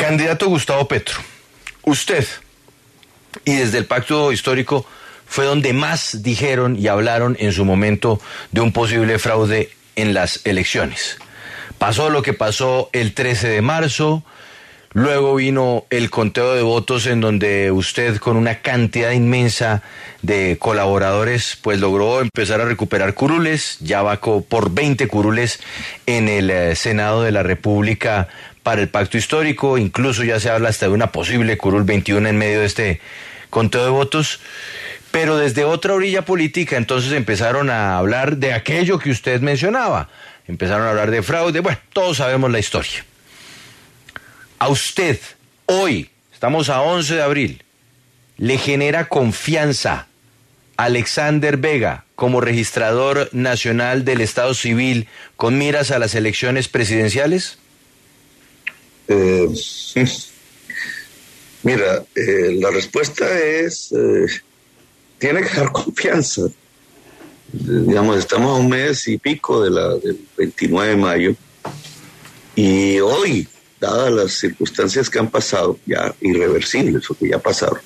Candidato Gustavo Petro, usted y desde el Pacto Histórico fue donde más dijeron y hablaron en su momento de un posible fraude en las elecciones. Pasó lo que pasó el 13 de marzo, luego vino el conteo de votos en donde usted con una cantidad inmensa de colaboradores pues logró empezar a recuperar curules, ya va por 20 curules en el Senado de la República para el Pacto Histórico, incluso ya se habla hasta de una posible curul 21 en medio de este conteo de votos, pero desde otra orilla política entonces empezaron a hablar de aquello que usted mencionaba, empezaron a hablar de fraude, bueno, todos sabemos la historia. A usted, hoy, estamos a 11 de abril, ¿le genera confianza Alexander Vega como registrador nacional del Estado Civil con miras a las elecciones presidenciales? Mira, la respuesta es, tiene que dar confianza. Digamos, estamos a un mes y pico del 29 de mayo y hoy, dadas las circunstancias que han pasado, ya irreversibles, o que ya pasaron,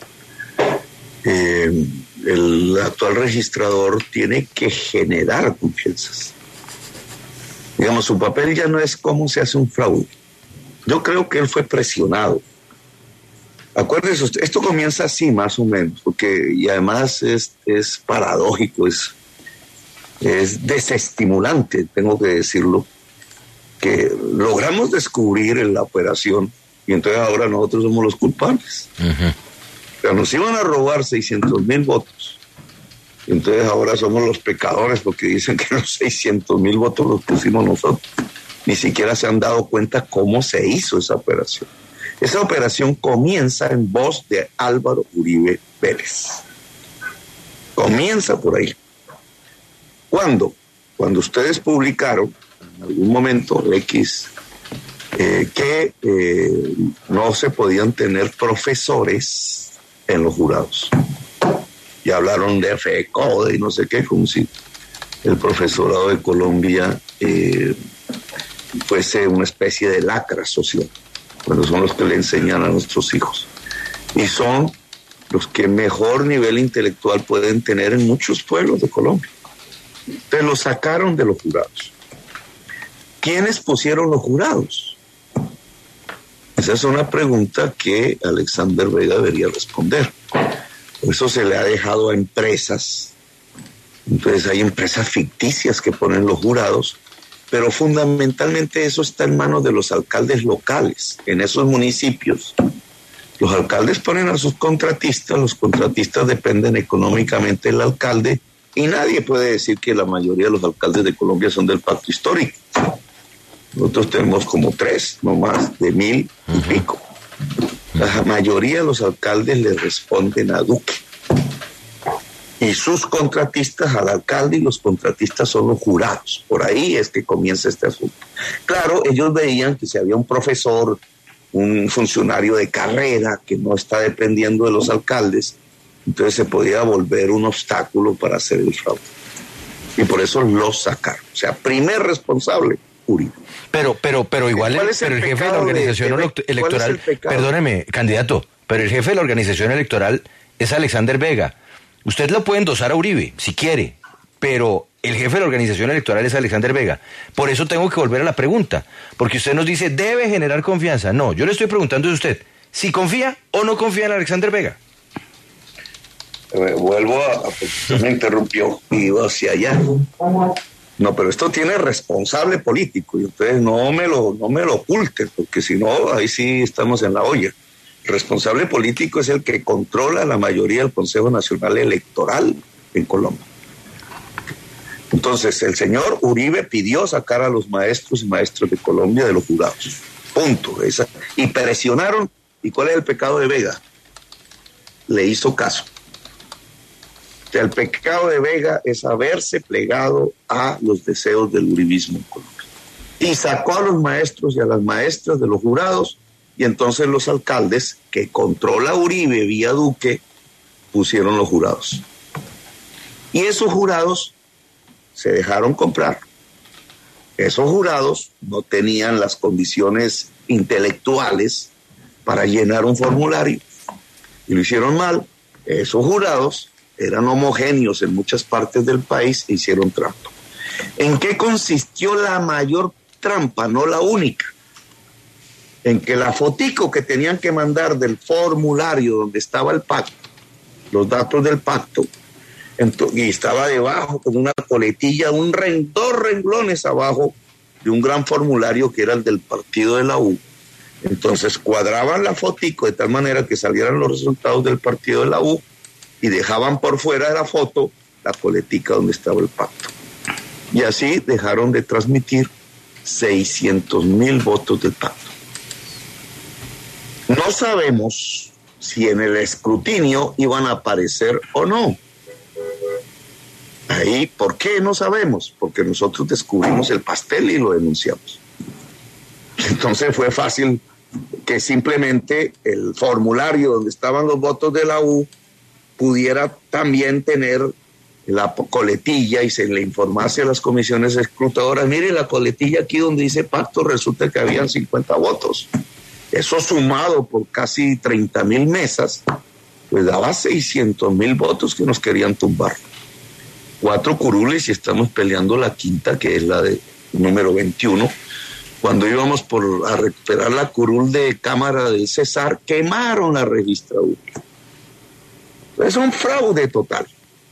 el actual registrador tiene que generar confianzas. Digamos, su papel ya no es cómo se hace un fraude. Yo creo que él fue presionado. Acuérdese usted, esto comienza así más o menos, porque y además es paradójico, es desestimulante, tengo que decirlo, que logramos descubrir en la operación y entonces ahora nosotros somos los culpables. Uh-huh. O sea, nos iban a robar 600,000 votos y entonces ahora somos los pecadores porque dicen que los 600,000 votos los pusimos nosotros. Ni siquiera se han dado cuenta cómo se hizo esa operación. Esa operación comienza en voz de Álvaro Uribe Vélez. Comienza por ahí. ¿Cuándo? Cuando ustedes publicaron en algún momento X que no se podían tener profesores en los jurados. Y hablaron de FECODE y no sé qué, como si el profesorado de Colombia fuese una especie de lacra social, cuando son los que le enseñan a nuestros hijos. Y son los que mejor nivel intelectual pueden tener en muchos pueblos de Colombia. Entonces los sacaron de los jurados. ¿Quiénes pusieron los jurados? Esa es una pregunta que Alexander Vega debería responder. Por eso se le ha dejado a empresas. Entonces hay empresas ficticias que ponen los jurados, pero fundamentalmente eso está en manos de los alcaldes locales. En esos municipios, los alcaldes ponen a sus contratistas, los contratistas dependen económicamente del alcalde y nadie puede decir que la mayoría de los alcaldes de Colombia son del Pacto Histórico. Nosotros tenemos como 3, no más, de 1,000 y pico. La mayoría de los alcaldes le responden a Duque. Y sus contratistas al alcalde y los contratistas son los jurados. Por ahí es que comienza este asunto. Claro, ellos veían que si había un profesor, un funcionario de carrera que no está dependiendo de los alcaldes, entonces se podía volver un obstáculo para hacer el fraude. Y por eso los sacaron. O sea, primer responsable, Uribe. Pero igual el jefe de la organización electoral, perdóneme, candidato, pero el jefe de la organización electoral es Alexander Vega. Usted lo puede endosar a Uribe, si quiere, pero el jefe de la organización electoral es Alexander Vega. Por eso tengo que volver a la pregunta, porque usted nos dice, debe generar confianza. No, yo le estoy preguntando a usted, si confía o no confía en Alexander Vega. Vuelvo porque usted me interrumpió y iba hacia allá. No, pero esto tiene responsable político y ustedes no me lo oculten, porque si no, ahí sí estamos en la olla. El responsable político es el que controla la mayoría del Consejo Nacional Electoral en Colombia. Entonces, el señor Uribe pidió sacar a los maestros y maestras de Colombia de los jurados. Punto. Y presionaron. ¿Y cuál es el pecado de Vega? Le hizo caso. O sea, el pecado de Vega es haberse plegado a los deseos del uribismo en Colombia. Y sacó a los maestros y a las maestras de los jurados. Y entonces los alcaldes, que controla Uribe vía Duque, pusieron los jurados. Y esos jurados se dejaron comprar. Esos jurados no tenían las condiciones intelectuales para llenar un formulario. Y lo hicieron mal. Esos jurados eran homogéneos en muchas partes del país e hicieron trampa. ¿En qué consistió la mayor trampa, no la única? En que la fotico que tenían que mandar del formulario donde estaba el pacto, los datos del pacto, y estaba debajo con una coletilla, dos renglones abajo de un gran formulario que era el del partido de la U. Entonces cuadraban la fotico de tal manera que salieran los resultados del partido de la U y dejaban por fuera de la foto la coletica donde estaba el pacto. Y así dejaron de transmitir 600,000 votos del pacto. No sabemos si en el escrutinio iban a aparecer o no. Ahí, ¿por qué? No sabemos, porque nosotros descubrimos el pastel y lo denunciamos. Entonces fue fácil que simplemente el formulario donde estaban los votos de la U pudiera también tener la coletilla y se le informase a las comisiones escrutadoras, mire la coletilla aquí donde dice pacto, resulta que habían 50 votos. Eso sumado por casi 30,000 mesas, pues daba 600,000 votos que nos querían tumbar. 4 curules y estamos peleando la quinta, que es la de número 21. Cuando íbamos a recuperar la curul de Cámara del Cesar, quemaron la registraduría. Es un fraude total.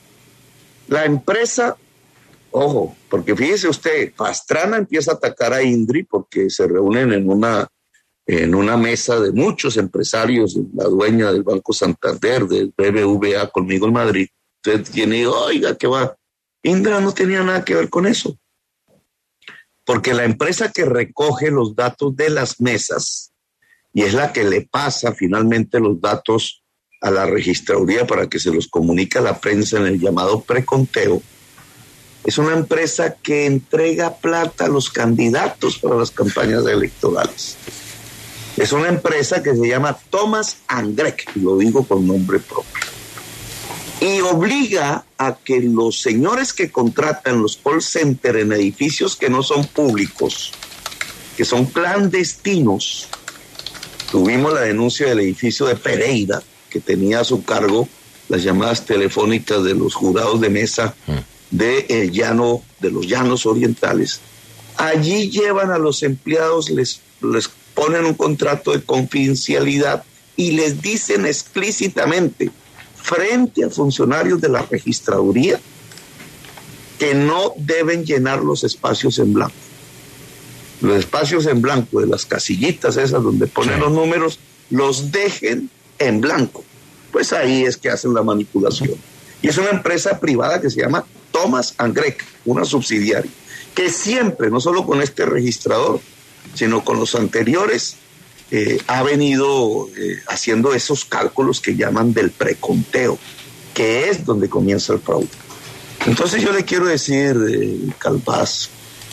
La empresa, ojo, porque fíjese usted, Pastrana empieza a atacar a INDRI porque se reúnen en una mesa de muchos empresarios, la dueña del Banco Santander, del BBVA, conmigo en Madrid. Entonces tiene, oiga, ¿qué va? Indra no tenía nada que ver con eso. Porque la empresa que recoge los datos de las mesas y es la que le pasa finalmente los datos a la registraduría para que se los comunique a la prensa en el llamado preconteo, es una empresa que entrega plata a los candidatos para las campañas electorales. Es una empresa que se llama Thomas & Grech, y lo digo con nombre propio. Y obliga a que los señores que contratan los call centers en edificios que no son públicos, que son clandestinos. Tuvimos la denuncia del edificio de Pereira, que tenía a su cargo las llamadas telefónicas de los jurados de mesa de los llanos orientales. Allí llevan a los empleados, les ponen un contrato de confidencialidad y les dicen explícitamente frente a funcionarios de la registraduría que no deben llenar los espacios en blanco. Los espacios en blanco de las casillitas esas donde ponen los números, los dejen en blanco. Pues ahí es que hacen la manipulación. Y es una empresa privada que se llama Thomas & Grech, una subsidiaria, que siempre, no solo con este registrador, sino con los anteriores, ha venido haciendo esos cálculos que llaman del preconteo, que es donde comienza el fraude. Entonces yo le quiero decir, Calvás,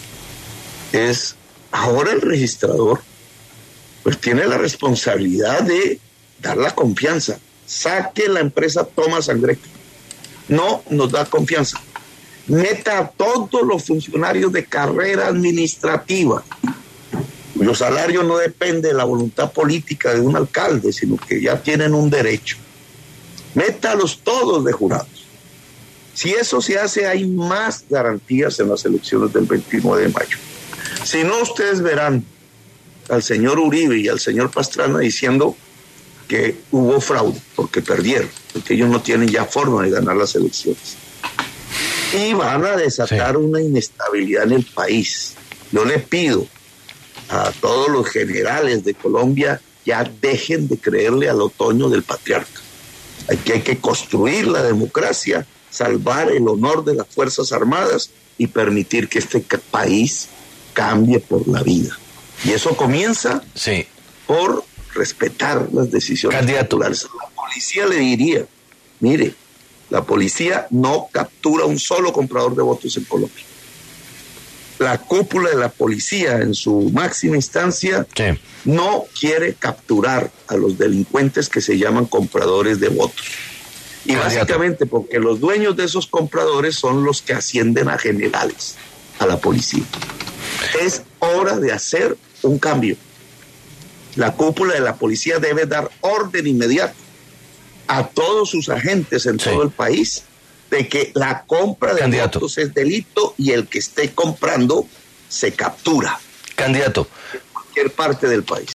ahora el registrador pues tiene la responsabilidad de dar la confianza. Saque la empresa Thomas & Grech. No nos da confianza. Meta a todos los funcionarios de carrera administrativa, cuyo salario no depende de la voluntad política de un alcalde, sino que ya tienen un derecho. Métalos todos de jurados. Si eso se hace, hay más garantías en las elecciones del 29 de mayo. Si no, ustedes verán al señor Uribe y al señor Pastrana diciendo que hubo fraude, porque perdieron, porque ellos no tienen ya forma de ganar las elecciones. Y van a desatar una inestabilidad en el país. Yo le pido a todos los generales de Colombia, ya dejen de creerle al otoño del patriarca. Hay que construir la democracia, salvar el honor de las Fuerzas Armadas y permitir que este país cambie por la vida. Y eso comienza por respetar las decisiones populares. La policía le diría, mire, la policía no captura un solo comprador de votos en Colombia. La cúpula de la policía en su máxima instancia no quiere capturar a los delincuentes que se llaman compradores de votos. Y básicamente porque los dueños de esos compradores son los que ascienden a generales, a la policía. Es hora de hacer un cambio. La cúpula de la policía debe dar orden inmediato a todos sus agentes en todo el país de que la compra de votos es delito y el que esté comprando se captura. Candidato. En cualquier parte del país.